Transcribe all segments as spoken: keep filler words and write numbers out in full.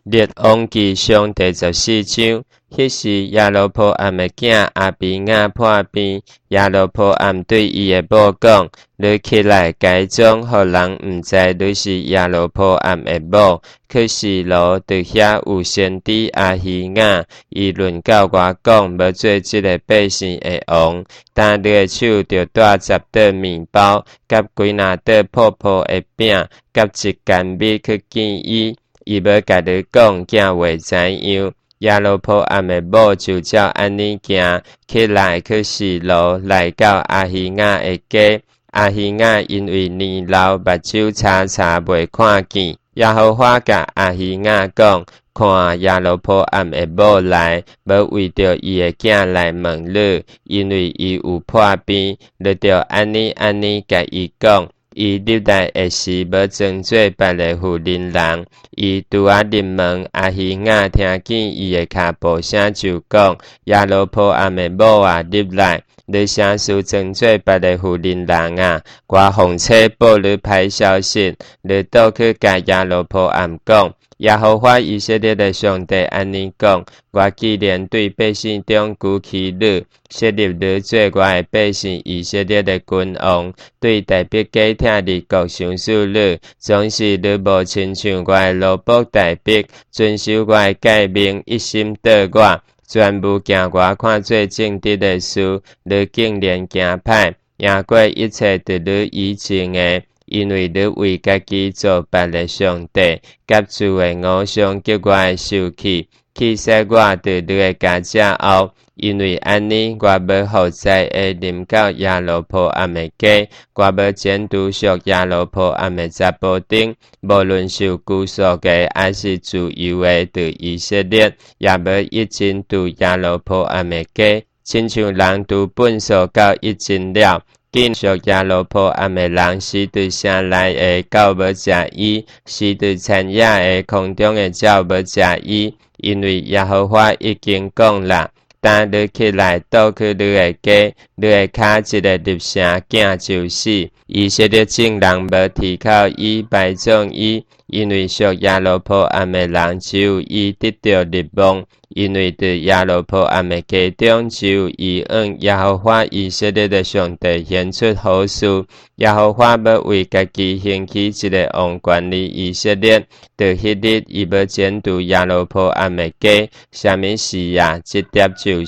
列王记上第十四章，迄时亚罗波暗的囝阿比亚破病，亚罗波暗对伊的某讲：你起来改装，互人毋知你是亚罗波暗的某。可是罗伫遐有先知阿希亚，伊论到我讲，要做即个百姓的王。但你的手就带十块面包，甲几若块破破的饼，甲一干米去见伊。伊要甲你讲，囝袂知影。亚罗波暗的某就照安尼行起来，去示罗来到阿希亚的家。阿希亚因为年老，目睭查查袂看见。耶和华甲阿希亚讲：看亚罗波暗的某来，要为着伊的囝来问你，因为伊有破病，你着安尼安尼甲伊讲。伊入来的时，要装做别个妇人人。伊拄啊入门，阿希亚听见伊的脚步声，就讲：亚罗波暗的某啊，入来！你啥事装做别个妇人人啊？我奉册报你歹消息，你倒去甲亚罗波暗讲。耶和华以色列的上帝安尼讲：我既然对百姓中举起你，设立你做我的百姓以色列的君王，对大必加听你国上属你，总是你无亲像我的奴仆大必，遵守我的诫命，一心倒我，全部行我看做正直的事，你竟然行歹，赢过一切伫你以前的。因为你为家己做别个上帝，甲主的偶像叫我的受气，气死我伫你的家之后。因为安尼，我要互灾会临到亚罗波暗的家，我要剪除属亚罗波暗的查甫丁，无论受拘束的还是自由的，伫以色列，也要一尽除亚罗波暗的家，亲像人除本所到一尽了。见属亚罗波暗的人，是对城内的狗要食伊，是对田野的空中的鸟要食伊，因为耶和华已经讲啦。但你起来倒去你的家，你的脚一个入城，囝就死。以色列众人要提靠伊，拜葬伊，因为属亚罗波暗的人，只有伊得到立望。因为伫亚罗波暗的家中，只有伊向耶和华以色列的上帝显出好事。耶和华要为家己兴起一个王管理以色列。伫迄日，伊要剪除亚罗波暗的家。什么事啊？这点就是，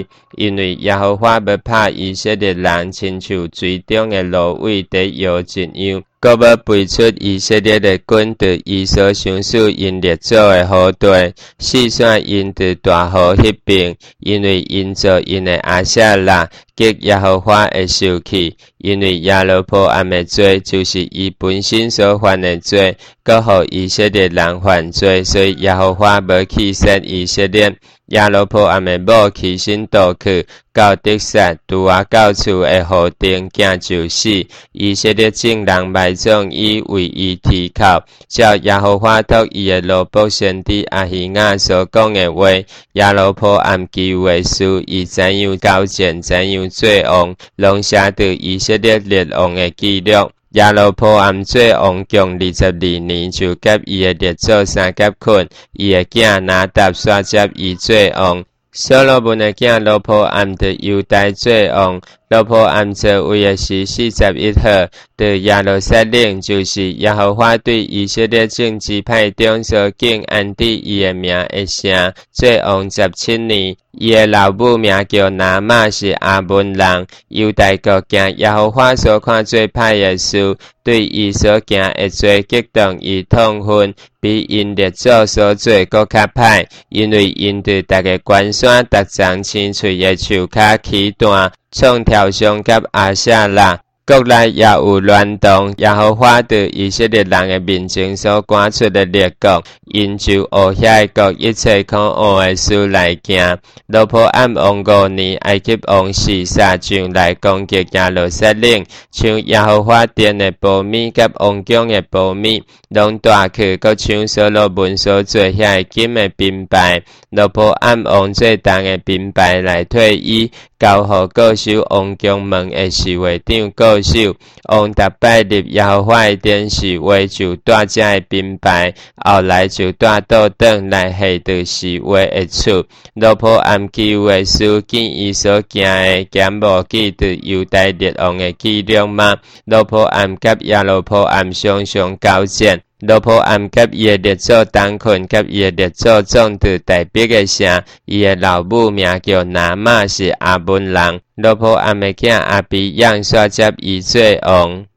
因为耶和华要拍以色列人，亲像水中的芦苇在摇一样。搁要背出以色列的军队，伊所相属因列祖的后代，四散因伫大河迄边，因为因做因的阿舍拉，激耶和华的受气，因为亚罗波暗的罪就是伊本身所犯的罪，搁互以色列人犯罪，所以耶和华要气杀以色列。亚罗波暗的某起身倒去，到得撒，拄啊到厝的河顶，囝就死。以色列众人埋葬伊，为伊提靠，照耶和华托伊的奴仆先知阿希亚所讲的话，亚罗波暗其有的事，伊怎样交战，怎样做王，拢写伫以色列列王的记录。亚罗波暗做王共二十二年，就甲伊的列祖三甲困，伊的囝拿答刷接伊做王。所罗门的囝罗波暗伫犹大做王。罗波暗做位的是四十一号，伫耶路撒冷，就是耶和华对以色列政治派中所敬安置伊的名的城，做王十七年。伊的老母名叫拿玛，是阿门人。犹大国行耶和华所看做歹的事，对伊所行的罪激动伊痛恨，比因列祖所做搁较歹，因为因对逐个关山逐丛青翠的树骹起弹。创条上甲阿舍拉，国内也有乱动。耶和华伫以色列人的面前所赶出的列国，因就学遐个国一切可恶的事来行。罗波暗王五年，埃及王示撒上来攻击耶路撒冷，像耶和华殿的宝米甲王宫的宝米，拢带去，搁像所罗门所做遐金的兵牌。罗波暗王最重的兵牌来退伊。交互各守王宫门的侍卫长，各副手。王逐摆入耶和华的殿时，话就带这的兵牌，后来就带倒转来下着是话的厝。罗波暗记话书见伊所行的，减无记着犹大列王的记录吗？罗波暗甲耶罗波暗常常交战。罗波暗甲伊的列祖同困，甲伊的列祖总伫大逼的城。伊的老母名叫拿玛，是阿门人。罗波暗的囝阿比养煞接伊做王。